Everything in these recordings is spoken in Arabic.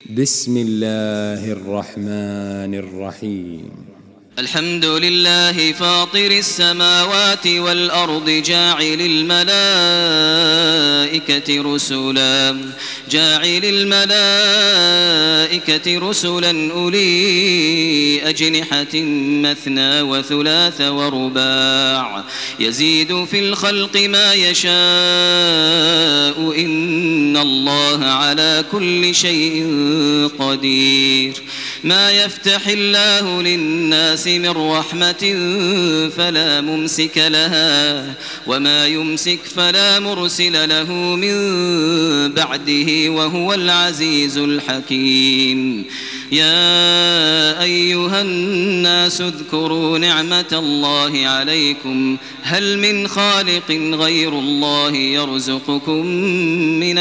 بسم الله الرحمن الرحيم. الحمد لله فاطر السماوات والأرض جاعل الملائكة رسلا أولي أجنحة مثنى وثلاث ورباع يزيد في الخلق ما يشاء إن الله على كل شيء قدير. ما يفتح الله للناس من رحمة فلا ممسك لها وما يمسك فلا مرسل له من بعده وهو العزيز الحكيم. يا أيها الناس اذكروا نعمة الله عليكم هل من خالق غير الله يرزقكم من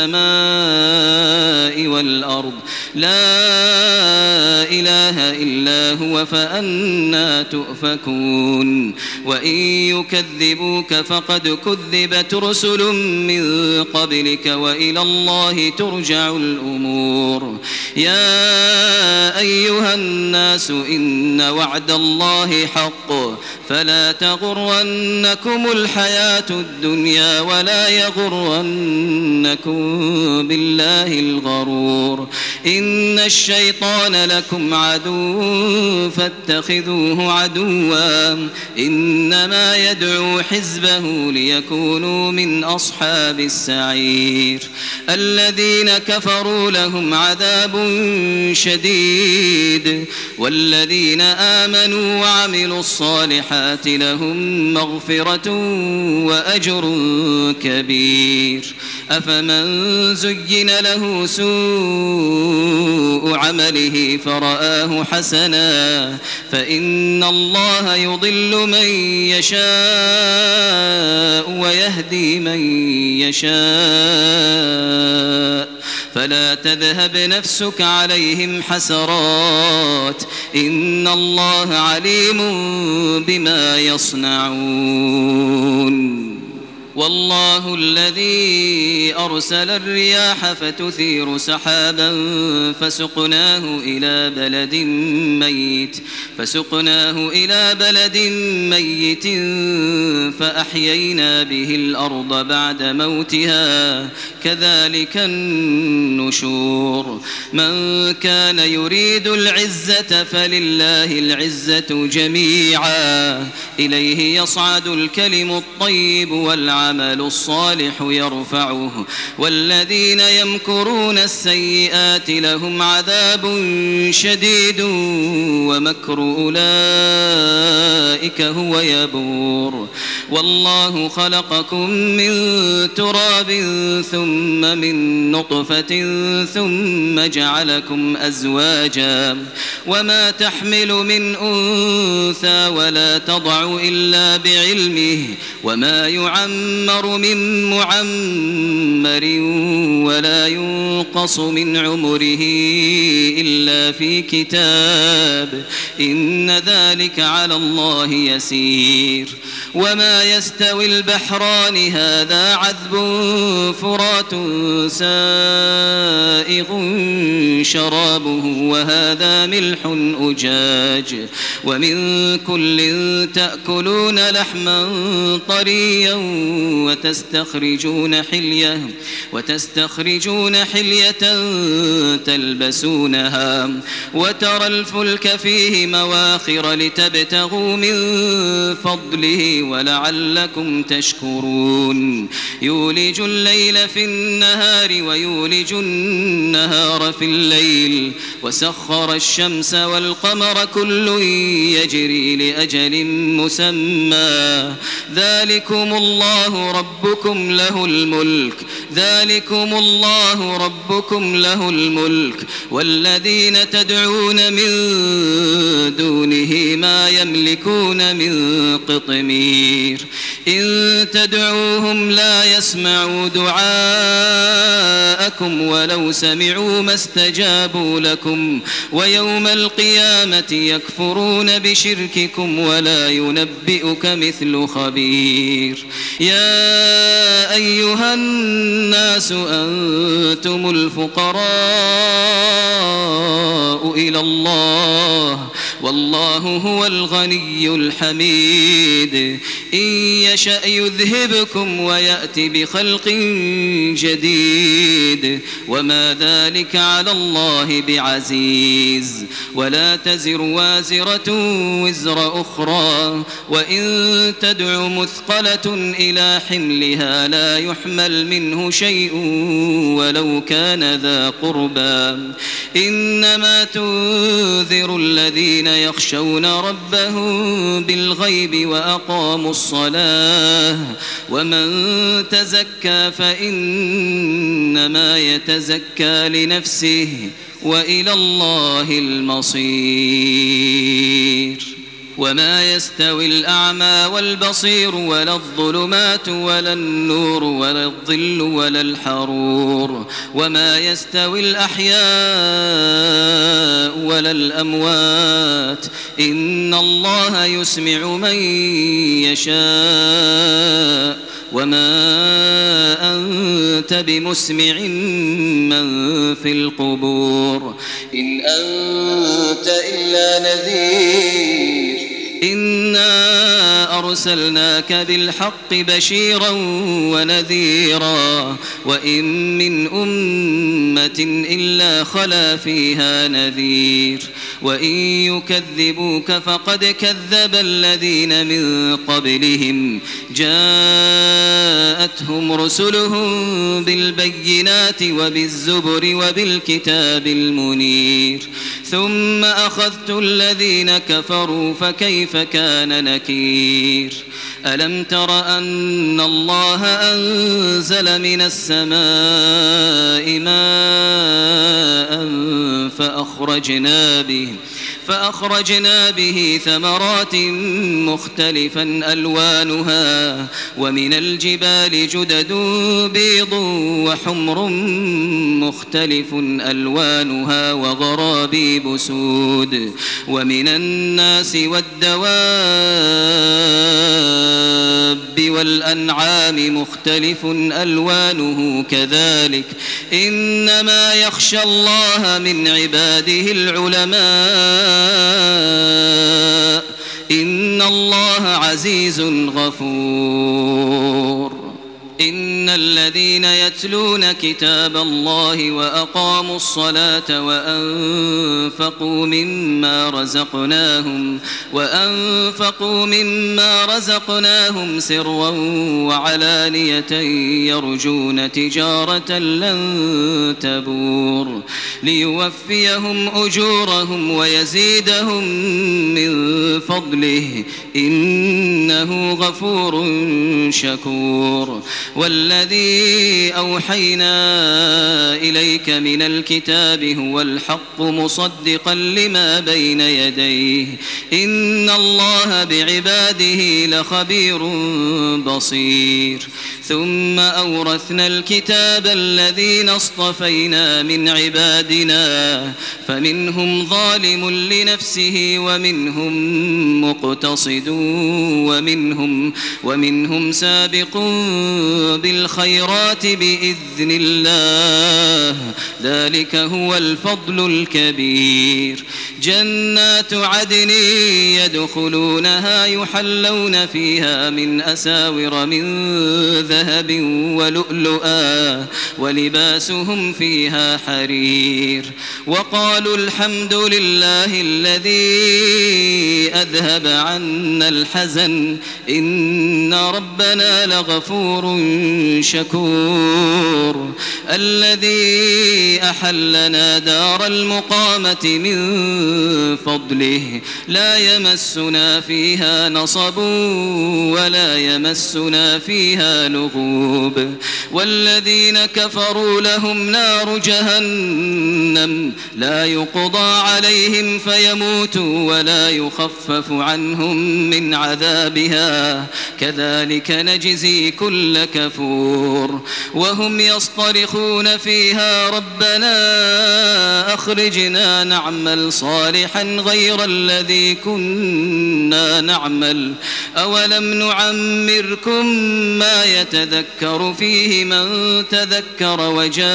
السماء والأرض لا إله إلا هو فأنى تؤفكون. وإن يكذبوك فقد كذبت رسل من قبلك وإلى الله ترجع الأمور. يا أيها الناس إن وعد الله حق فلا تغرنكم الحياة الدنيا ولا يغرنكم بالله الغرور. إن الشيطان لكم عدو فاتخذوه عدوا إنما يدعو حزبه ليكونوا من أصحاب السعير. الذين كفروا لهم عذاب شديد والذين آمنوا وعملوا الصالحات لهم مغفرة وأجر كبير. أفمن زين له سوء عمله فرآه حسنا فإن الله يضل من يشاء ويهدي من يشاء فلا تذهب نفسك عليهم حسرات إن الله عليم بما يصنعون. والله الذي أرسل الرياح فتثير سحابا فسقناه إلى بلد ميت فأحيينا به الأرض بعد موتها كذلك النشور. من كان يريد العزة فلله العزة جميعا إليه يصعد الكلم الطيب والعمل الصالح يرفعه والذين يمكرون السيئات لهم عذاب شديد ومكر أولئك هو يبور. والله خلقكم من تراب ثم من نطفة ثم جعلكم أزواجا وما تحمل من أنثى ولا تضع إلا بعلمه وما يعمر من معمر ولا ينقص من عمره إلا في كتاب إن ذلك على الله يسير. وما يستوي البحران هذا عذب فرات سائغ شرابه وهذا ملح أجاج ومن كل تأكلون لحما طريا وتستخرجون حلية تلبسونها وترى الفلك فيه مواخر لتبتغوا من فضله ولعلكم تشكرون. يولج الليل في النهار ويولج النهار في الليل وسخر الشمس والقمر كل يجري لأجل مسمى ذلكم الله ربكم له الملك والذين تدعون من دونه ما يملكون من قطمير. إن تدعوهم لا يسمعوا دعاءكم ولو سمعوا ما استجابوا لكم ويوم القيامة يكفرون بشرككم ولا ينبئك مثل خبير. يا أيها الناس أنتم الفقراء إلى الله والله هو الغني الحميد. إن يشأ يذهبكم ويأتي بخلق جديد وما ذلك على الله بعزيز. ولا تزر وازرة وزر أخرى وإن تدع مثقلة إلى حملها لا يحمل منه شيء ولو كان ذا قربى. إنما تنذر الذين يخشون ربهم بالغيب وأقاموا الصلاة ومن تزكى فإنما يتزكى لنفسه وإلى الله المصير. وما يستوي الأعمى والبصير ولا الظلمات ولا النور ولا الظل ولا الحرور وما يستوي الأحياء ولا الأموات إن الله يسمع من يشاء وما أنت بمسمع من في القبور إن أنت إلا نذير. إنا أرسلناك بالحق بشيرا ونذيرا وإن من أمة إلا خلا فيها نذير وإن يكذبوك فقد كذب الذين من قبلهم جاءتهم رسلهم بالبينات وبالزبر وبالكتاب المنير ثم أخذت الذين كفروا فكيف كان نكير. ألم تر أن الله أنزل من السماء ماء فأخرجنا به ثمرات مختلفا ألوانها ومن الجبال جدد بيض وحمر مختلف ألوانها وغرابيب سود ومن الناس والدواب والأنعام مختلف ألوانه كذلك إنما يخشى الله من عباده العلماء إن الله عزيز غفور. إن الذين يتلون كتاب الله وأقاموا الصلاة وأنفقوا مما رزقناهم سرا وعلانية يرجون تجارة لن تبور ليوفيهم أجورهم ويزيدهم من فضله إنه غفور شكور. والذي أوحينا إليك من الكتاب هو الحق مصدقا لما بين يديه إن الله بعباده لخبير بصير. ثم أورثنا الكتاب الذين اصطفينا من عبادنا فمنهم ظالم لنفسه ومنهم مقتصد ومنهم سابق بالخيرات بإذن الله ذلك هو الفضل الكبير. جنات عدن يدخلونها يحلون فيها من أساور من ذهب ولؤلؤا ولباسهم فيها حرير. وقالوا الحمد لله الذي أذهب عنا الحزن إن ربنا لغفور شكور. الذي أحلنا دار المقامة من فضله لا يمسنا فيها نصب ولا يمسنا فيها لغوب. والذين كفروا لهم نار جهنم لا يقضى عليهم فيموتوا ولا يخفف عنهم من عذابها كذلك نجزي كل كفور. القبور وهم يصطرخون فيها ربنا أخرجنا نعمل صالحا غير الذي كنا نعمل أولم نعمركم ما يتذكر فيه من تذكر وجاءكم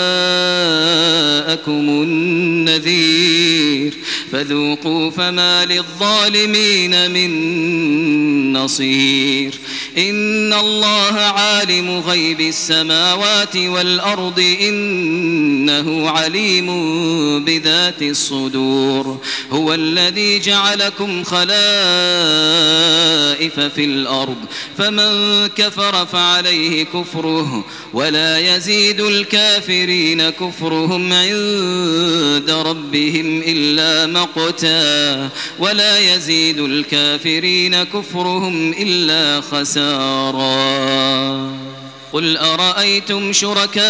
النذير فذوقوا فما للظالمين من نصير إن الله عالم غيب السماوات والأرض إنه عليم بذات الصدور هو الذي جعلكم خلائف في الأرض فمن كفر فعليه كفره ولا يزيد الكافرين كفرهم عند ربهم إلا مقتا ولا يزيد الكافرين كفرهم إلا خسارا قل أرأيتم شركاءكم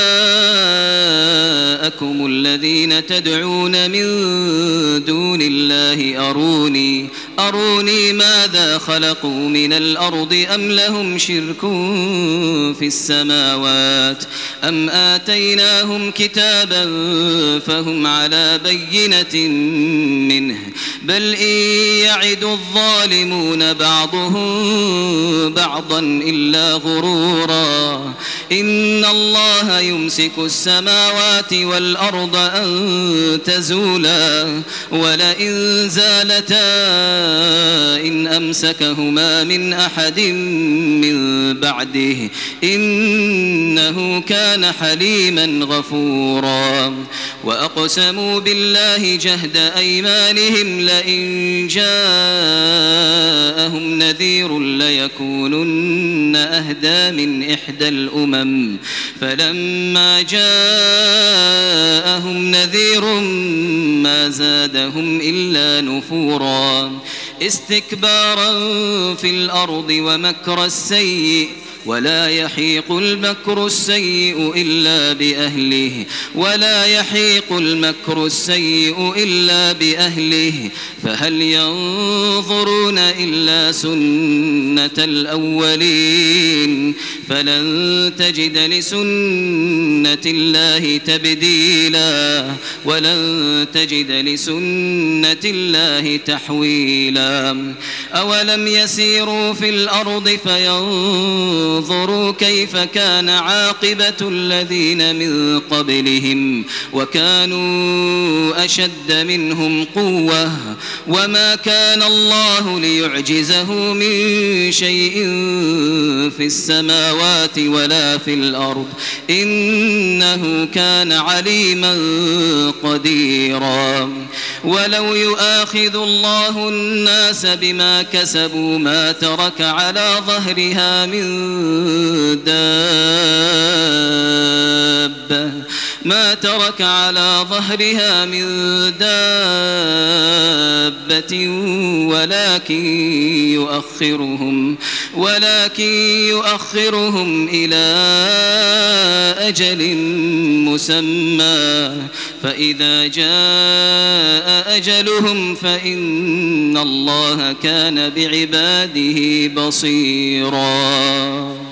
الذين تدعون من دون الله أروني ماذا خلقوا من الأرض أم لهم شرك في السماوات أم آتيناهم كتابا فهم على بينة منه بل إن يعد الظالمون بعضهم بعضا إلا غرورا إن الله يمسك السماوات والأرض أن تزولا ولئن زالتا إن أمسكهما من أحد من بعده إنه كان حليما غفورا وأقسموا بالله جهد أيمانهم لئن جاءهم نذير ليكونن أهدى من إحدى الأمم فلما جاءهم نذير ما زادهم إلا نفورا استكبارا في الأرض ومكر السيء ولا يحيق المكر السيء إلا بأهله فهل ينظرون إلا سنة الأولين فلن تجد لسنة الله تبديلا ولن تجد لسنة الله تحويلا أولم يسيروا في الأرض فينظروا كيف كان عاقبة الذين من قبلهم وكانوا أشد منهم قوة وما كان الله ليعجزه من شيء في السماوات ولا في الأرض إنه كان عليما قديرا ولو يؤاخذ الله الناس بما كسبوا ما ترك على ظهرها من دابة ولكن يؤخرهم إلى أجل مسمى فإذا جاء أجلهم فإن الله كان بعباده بصيرا